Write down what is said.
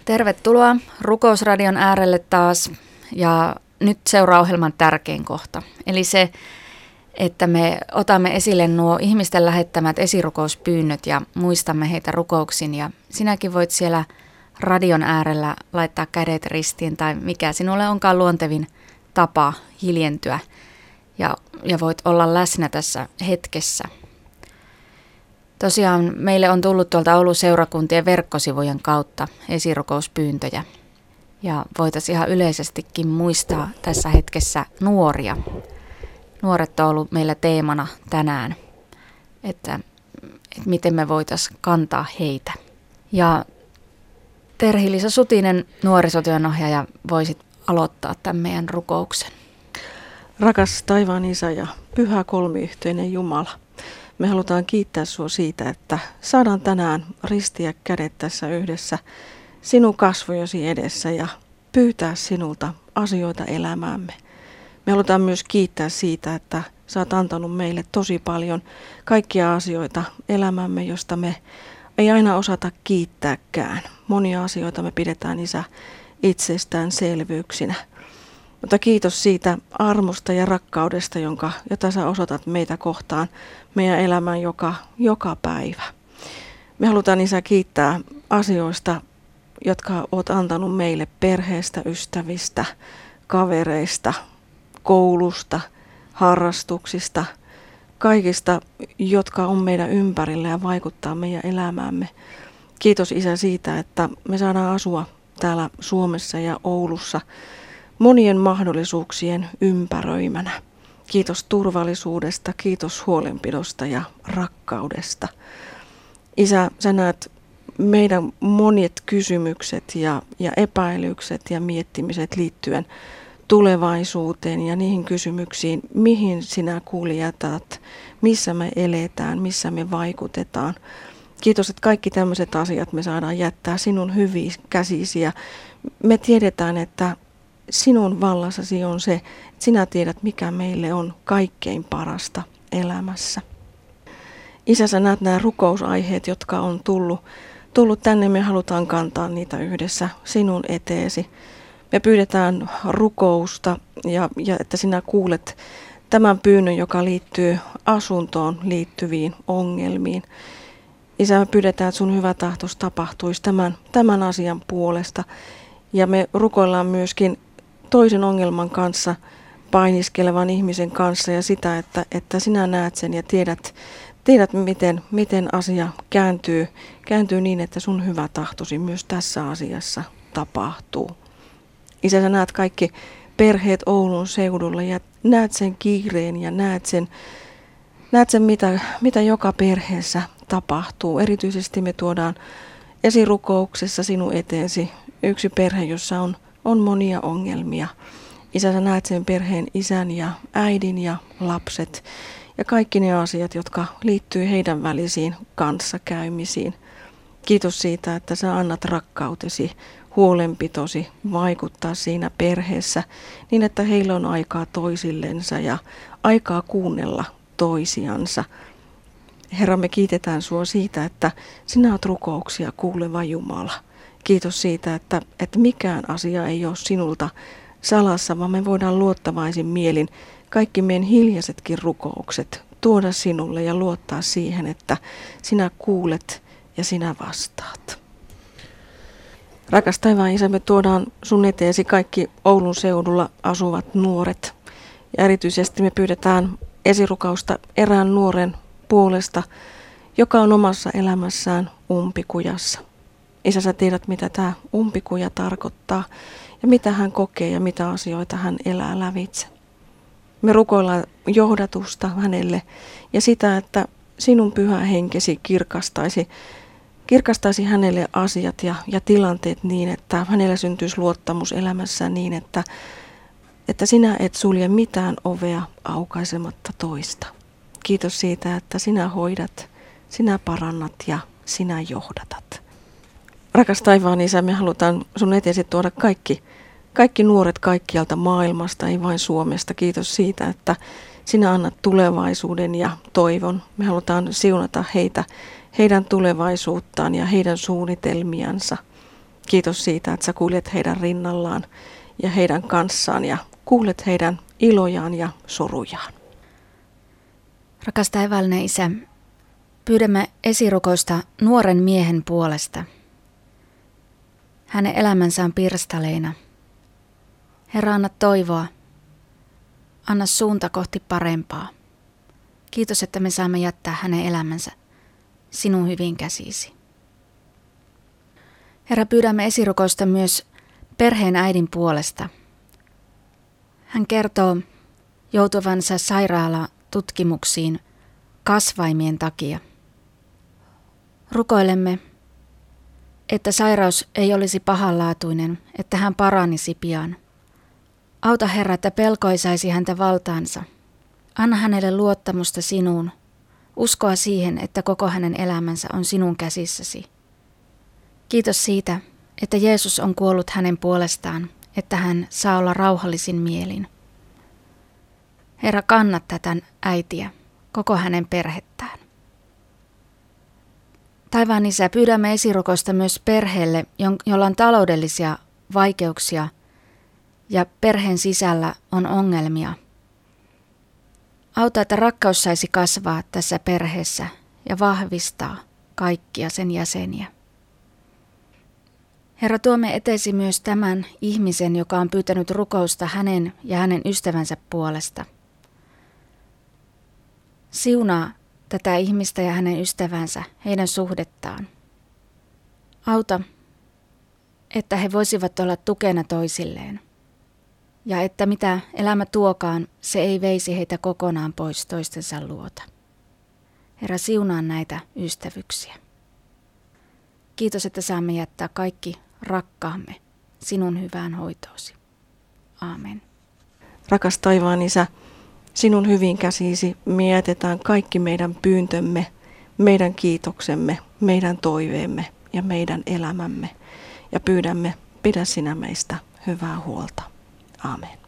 Tervetuloa Rukousradion äärelle taas ja nyt seuraa ohjelman tärkein kohta. Eli se, että me otamme esille nuo ihmisten lähettämät esirukouspyynnöt ja muistamme heitä rukouksin. Ja sinäkin voit siellä radion äärellä laittaa kädet ristiin tai mikä sinulle onkaan luontevin tapa hiljentyä ja voit olla läsnä tässä hetkessä. Tosiaan meille on tullut tuolta Oulun seurakuntien verkkosivujen kautta esirukouspyyntöjä ja voitaisiin ihan yleisestikin muistaa tässä hetkessä nuoria. Nuoret on ollut meillä teemana tänään, että miten me voitaisiin kantaa heitä. Ja Terhi-Liisa Sutinen, nuorisotyönohjaaja, voisit aloittaa tämän meidän rukouksen. Rakas taivaan Isä ja pyhä kolmiyhteinen Jumala. Me halutaan kiittää sinua siitä, että saadaan tänään ristiä kädet tässä yhdessä sinun kasvojasi edessä ja pyytää sinulta asioita elämäämme. Me halutaan myös kiittää siitä, että sä oot antanut meille tosi paljon kaikkia asioita elämämme, josta me ei aina osata kiittääkään. Monia asioita me pidetään, Isä, itsestäänselvyyksinä. Mutta kiitos siitä armosta ja rakkaudesta, jota sä osoitat meitä kohtaan meidän elämään joka päivä. Me halutaan, Isä, kiittää asioista, jotka oot antanut meille perheestä, ystävistä, kavereista, koulusta, harrastuksista, kaikista, jotka on meidän ympärillä ja vaikuttaa meidän elämäämme. Kiitos, Isä, siitä, että me saadaan asua täällä Suomessa ja Oulussa monien mahdollisuuksien ympäröimänä. Kiitos turvallisuudesta, kiitos huolenpidosta ja rakkaudesta. Isä, sä näet meidän monet kysymykset ja epäilykset ja miettimiset liittyen tulevaisuuteen ja niihin kysymyksiin, mihin sinä kuljetat, missä me eletään, missä me vaikutetaan. Kiitos, että kaikki tämmöiset asiat me saadaan jättää sinun hyviin käsisi ja me tiedetään, että sinun vallassasi on se, että sinä tiedät, mikä meille on kaikkein parasta elämässä. Isä, sä näet nämä rukousaiheet, jotka on tullut tänne, me halutaan kantaa niitä yhdessä sinun eteesi. Me pyydetään rukousta ja että sinä kuulet tämän pyynnön, joka liittyy asuntoon liittyviin ongelmiin. Isä, me pyydetään, että sun hyvä tahtos tapahtuisi tämän asian puolesta. Ja me rukoillaan myöskin toisen ongelman kanssa, painiskelevan ihmisen kanssa ja sitä, että sinä näet sen ja tiedät miten asia kääntyy niin, että sun hyvä tahtosi myös tässä asiassa tapahtuu. Isä, sä näet kaikki perheet Oulun seudulla ja näet sen kiireen ja näet sen mitä joka perheessä tapahtuu. Erityisesti me tuodaan esirukouksessa sinun eteesi yksi perhe, jossa on monia ongelmia. Isä, sä näet sen perheen isän ja äidin ja lapset ja kaikki ne asiat, jotka liittyy heidän välisiin kanssakäymisiin. Kiitos siitä, että sä annat rakkautesi, huolenpitosi vaikuttaa siinä perheessä niin, että heillä on aikaa toisillensa ja aikaa kuunnella toisiansa. Herra, me kiitetään sua siitä, että sinä olet rukouksia kuuleva Jumala. Kiitos siitä, että mikään asia ei ole sinulta salassa, vaan me voidaan luottavaisin mielin kaikki meidän hiljaisetkin rukoukset tuoda sinulle ja luottaa siihen, että sinä kuulet ja sinä vastaat. Rakas taivaan Isä, me tuodaan sun eteesi kaikki Oulun seudulla asuvat nuoret. Ja erityisesti me pyydetään esirukausta erään nuoren puolesta, joka on omassa elämässään umpikujassa. Isä, sä tiedät, mitä tämä umpikuja tarkoittaa ja mitä hän kokee ja mitä asioita hän elää lävitse. Me rukoillaan johdatusta hänelle ja sitä, että sinun pyhä henkesi kirkastaisi hänelle asiat ja tilanteet niin, että hänellä syntyisi luottamus elämässään niin, että sinä et sulje mitään ovea aukaisematta toista. Kiitos siitä, että sinä hoidat, sinä parannat ja sinä johdatat. Rakas taivaan Isä, me halutaan sun eteesi tuoda kaikki nuoret kaikkialta maailmasta, ei vain Suomesta. Kiitos siitä, että sinä annat tulevaisuuden ja toivon. Me halutaan siunata heidän tulevaisuuttaan ja heidän suunnitelmiansa. Kiitos siitä, että sä kuljet heidän rinnallaan ja heidän kanssaan ja kuulet heidän ilojaan ja surujaan. Rakas taivaallinen Isä, pyydämme esirukousta nuoren miehen puolesta. Hänen elämänsä on pirstaleina. Herra, anna toivoa. Anna suunta kohti parempaa. Kiitos, että me saamme jättää hänen elämänsä sinun hyvin käsisi. Herra, pyydämme esirukousta myös perheen äidin puolesta. Hän kertoo joutuvansa sairaalatutkimuksiin kasvaimien takia. Rukoilemme, että sairaus ei olisi pahanlaatuinen, että hän paranisi pian. Auta Herra, että pelko ei saisi häntä valtaansa. Anna hänelle luottamusta sinuun, uskoa siihen, että koko hänen elämänsä on sinun käsissäsi. Kiitos siitä, että Jeesus on kuollut hänen puolestaan, että hän saa olla rauhallisin mielin. Herra, kanna tätä äitiä, koko hänen perhettään. Taivaan Isä, pyydämme esirukoista myös perheelle, jolla on taloudellisia vaikeuksia ja perheen sisällä on ongelmia. Auta, että rakkaus saisi kasvaa tässä perheessä ja vahvistaa kaikkia sen jäseniä. Herra, tuomme eteesi myös tämän ihmisen, joka on pyytänyt rukousta hänen ja hänen ystävänsä puolesta. Siunaa tätä ihmistä ja hänen ystävänsä, heidän suhdettaan. Auta, että he voisivat olla tukena toisilleen. Ja että mitä elämä tuokaan, se ei veisi heitä kokonaan pois toistensa luota. Herra, siunaa näitä ystävyyksiä. Kiitos, että saamme jättää kaikki rakkaamme sinun hyvään hoitoosi. Aamen. Rakas taivaan Isä, sinun hyvin käsisi mietitään kaikki meidän pyyntömme, meidän kiitoksemme, meidän toiveemme ja meidän elämämme. Ja pyydämme, pidä sinä meistä hyvää huolta. Aamen.